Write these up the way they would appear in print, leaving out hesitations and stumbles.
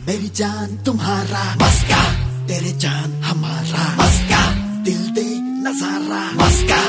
मेरी जान तुम्हारा मस्का, तेरे जान हमारा मस्का, दिल दे नजारा मस्का.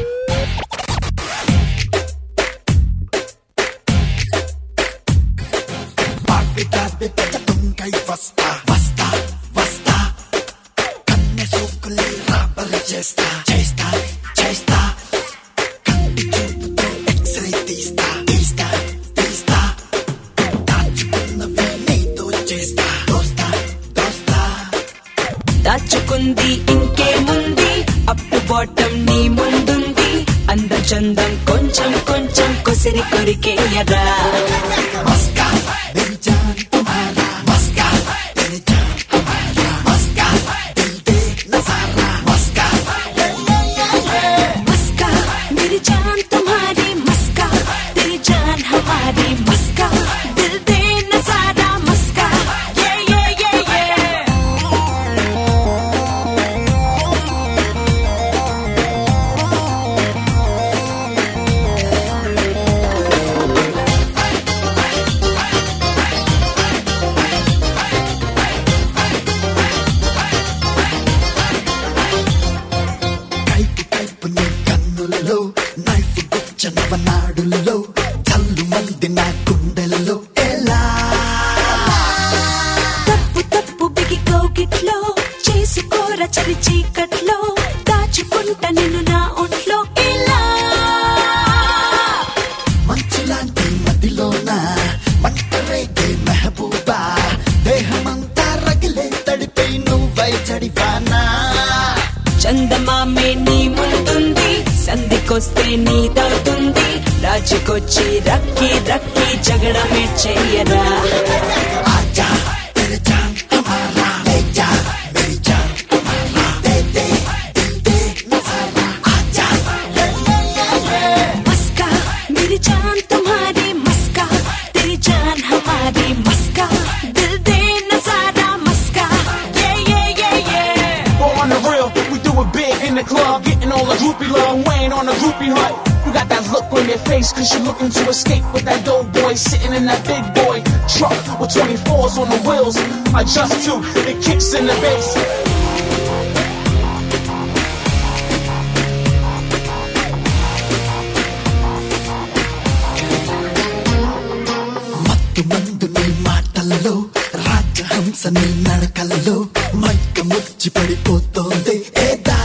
Papi तुम कहीं वस्ता वस्ता वस्ता, कन्ने सोकले राबर చేస్తా చేస్తా చేస్తా, కంటి చూపుతో ఎక్స్రే తీస్తా తీస్తా తీస్తా, దాచుకున్నవి నీతో చేస్తా దోస్తా దోస్తా. దాచుకుంది ఇంకేముంది, అప్ టు బాటమ్ నీ ముందుంది, అందచందం కొంచెం కొంచెం కొసిరి కొరికేయరా. మస్కా मेरी जान तुम्हारा मस्का, तेरे जान हमारा मस्का, दिल दे नजारा मस्का. मस्का मेरी जान तुम्हारी मस्का, तेरी जान हमारी मस्का, दिल दे नजारा मस्का. నైఫ్ గుచ్చనవ నాడుల్లో చల్లు మంది నా గుండెల్లో ఎలా. తప్పు తప్పు బిగి కోగిట్లో చేసుకోర చలి చీకట్లో, దాచుకుంట నిన్ను నా ఒంట్లో ఇలా. మంచులాంటి మదిలోన మంట రేగే మెహబూబా, దేహమంతా రగిలే తడిపై నువ్వై చడివానా. చందమామే నీ ముందుంది, సంధికొస్తే నీదవుతుంది, రాజుకొచ్చి రక్కి రక్కి జగడమే చెయ్యరా. ఆజా तेरे जान हमारा ले जा, मेरी जान तुम्हारा दे दे दिल दे नजारा आजा. मस्का मेरी जान तुम्हारी मस्का, तेरी जान हमारी मस्का, दिल दे नजारा मस्का. On the real, we do it big in the club, getting all the groupie love, Wayne on the groupie hut. You got that look on your face, cause you're looking to escape with that dope boy sitting in that big boy truck with 24s on the wheels. Adjust to, it kicks in the bass. మత్తు మందు నీ మాటల్లో, రాజహంస నీ నడకల్లో, మైక ముచ్చి పడిపోతోంది ఏదా.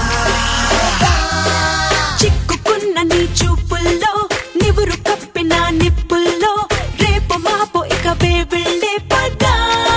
చిక్కుకున్న నీ చూపుల్లో, నివురు కప్పిన నిప్పుల్లో, రేపు మాపు ఇక వెళ్ళే పదా.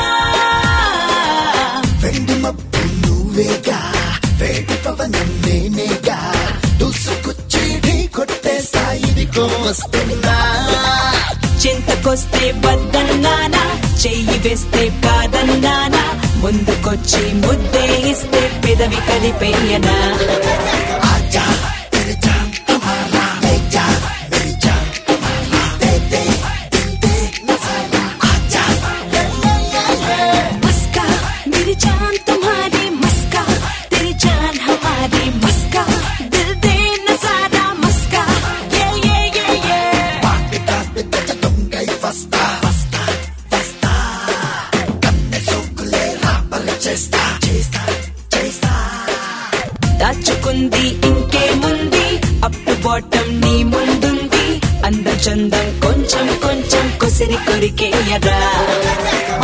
వెండి మబ్బు నువ్వేగా, వేడి పవనం నేనేగా, దూసుకొచ్చి ఢీ కొట్టేస్తా ఇదిగో వస్తున్నా. చింతకొస్తే వద్దన్నానా, చెయ్యి వేస్తే కాదన్నానా, ముందుకొచ్చి ముద్దే ఇస్తే పెదవి కలిపేయనా. ఆజా तेरे जान हमारा ले जा, मेरी जान तुम्हारा दे दे दिल दे नजारा आजा. मस्का मेरी जान तुम्हारी मस्का, तेरी जान हमारी मस्का, दिल दे नजारा मस्का. పాపిట तुम गई वस्ता वस्ता वस्ता, కన్నె సోకులే రాబర్ చేస్తా చేస్తా చేస్తా. దాచుకుంది ఇంకేముంది, అప్ టు బాటమ్ నీ ముందుంది, అందచందం కొంచెం కొంచెం కొసిరి కొరికేయరా.